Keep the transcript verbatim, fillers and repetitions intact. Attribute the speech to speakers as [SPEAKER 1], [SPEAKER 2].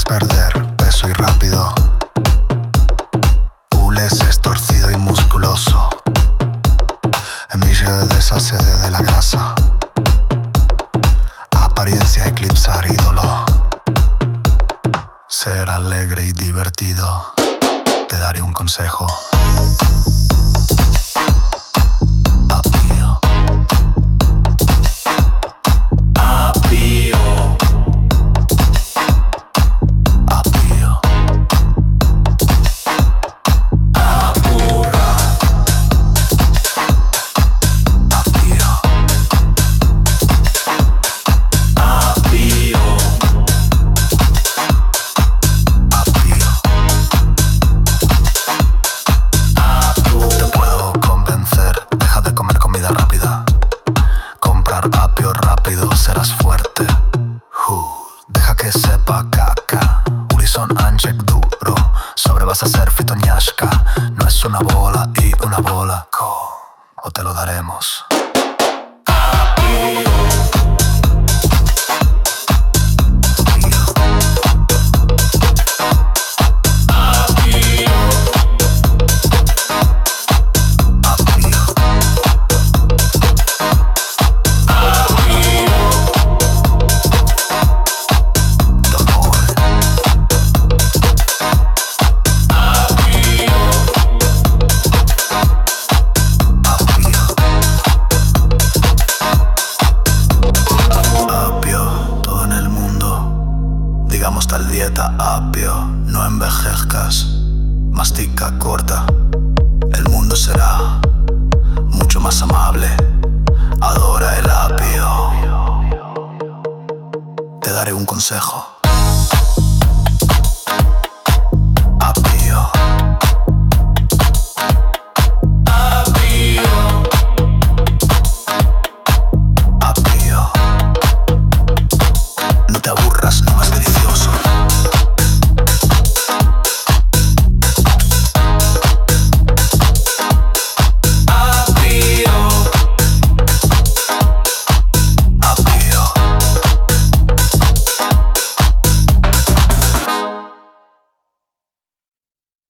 [SPEAKER 1] perder peso y rápido. Hules es torcido y musculoso. Emilio deshace de la grasa. Apariencia eclipsar ídolo. Ser alegre y divertido. Te daré un consejo. Apio. Apio. Apio. Apurra. Apio. Apio. Te puedo convencer, deja de comer comida rápida. Comprar apio rápido, serás fuerte. Uh, deja que sepa caca. Urison Anchek duro. Sobre vas a ser fitoñashka. No es una bola y una bola. Co, o te lo daremos. Apio. Digamos tal dieta apio, no envejezcas, mastica corta, el mundo será mucho más amable, adora el apio. Te daré un consejo.